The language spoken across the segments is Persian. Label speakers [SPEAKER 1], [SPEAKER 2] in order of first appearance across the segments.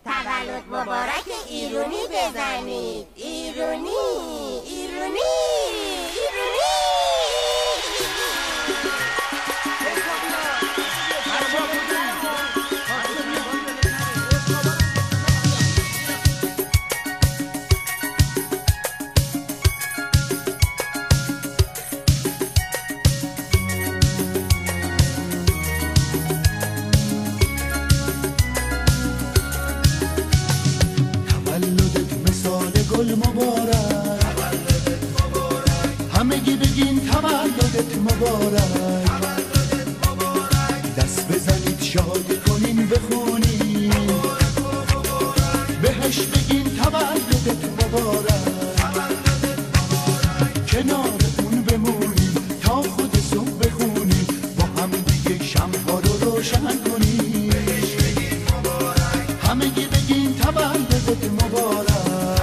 [SPEAKER 1] تولد مبارک ایرونی بزنید. ایرونی ایرونی ایرونی.
[SPEAKER 2] همگی بگین تولدت مبارک. دست بزنید شاد کنین بخونین، بهش بگین تولدت مبارک. کنار اون بمونین تا خود صبح بخونین، با هم دیگه شمع‌ها رو روشن کنین. همگی بگین تولدت مبارک.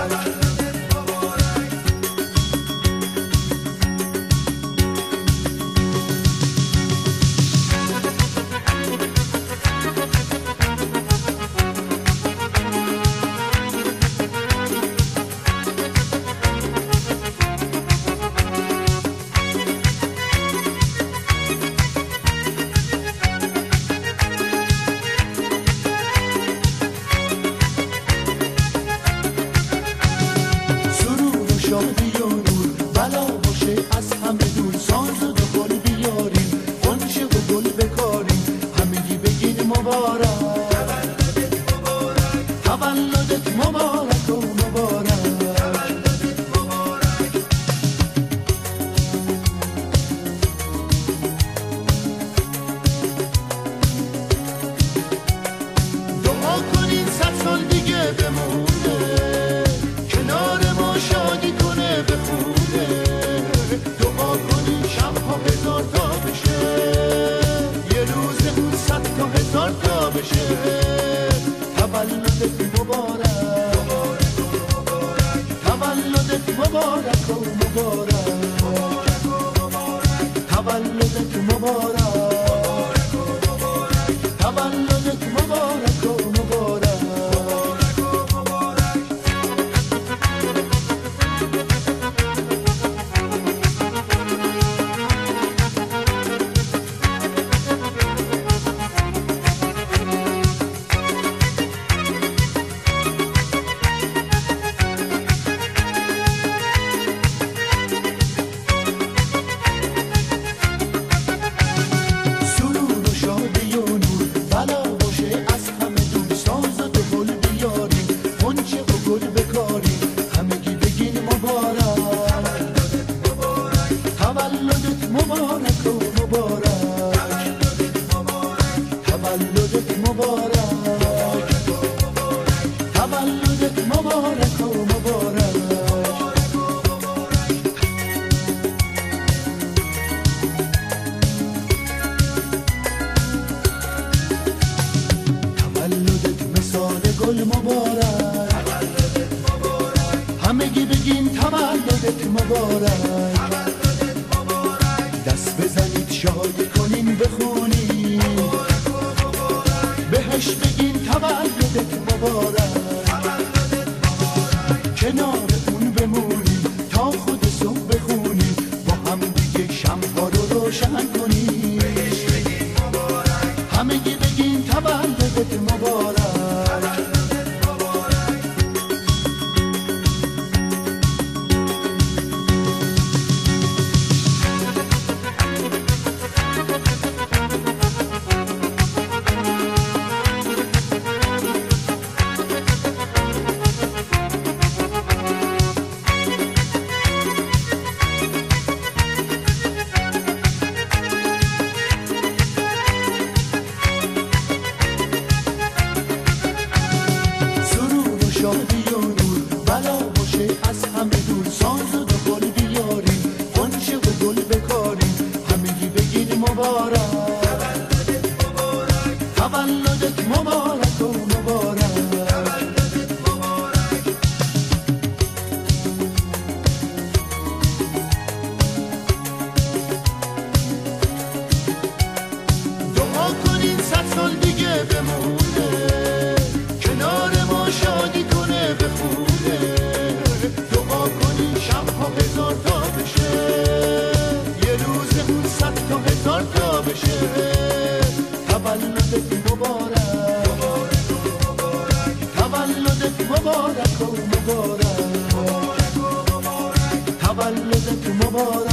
[SPEAKER 2] شادی و نور بلا باشه از همه دور، ساز و گل بیاریم، غنچه و گل بکاریم. همگی بگین مبارک. تولدت مبارک و مبارک. دعا کنین 100 سال دیگه بمونه، کنار ما شادی کنه بخونه. دعا کنین شب‌ها 1000 تا بشه، یه روز اون 100 تا 1000 تا بشه. تولدت مبارک. تولدت مبارک و مبارک. تولدت مبارک. تولدت مبارک و مبارک. تولدت مبارک و مبارک. تولدت مبارک. تولدت مبارک و مبارک. تولدت مثال گل مبارک. همگی بگین تولدت مبارک. دست بزنید شاد کنین بخونین، بهش بگین تولدت مبارک. کنار اون بمونین تا خود صبح بخونین، با هم دیگه شمع‌ها رو روشن کنین. همگی بگین تولدت مبارک. شادی و نور بلا باشه از همه دور، ساز و گل بیاریم، غنچه و گل بکاریم. همگی بگین مبارک. تولدت مبارک و مبارک. دعا کنین 100 سال دیگه بمونه، کنار ما تولدت مبارک و مبارک، تولدت مبارک.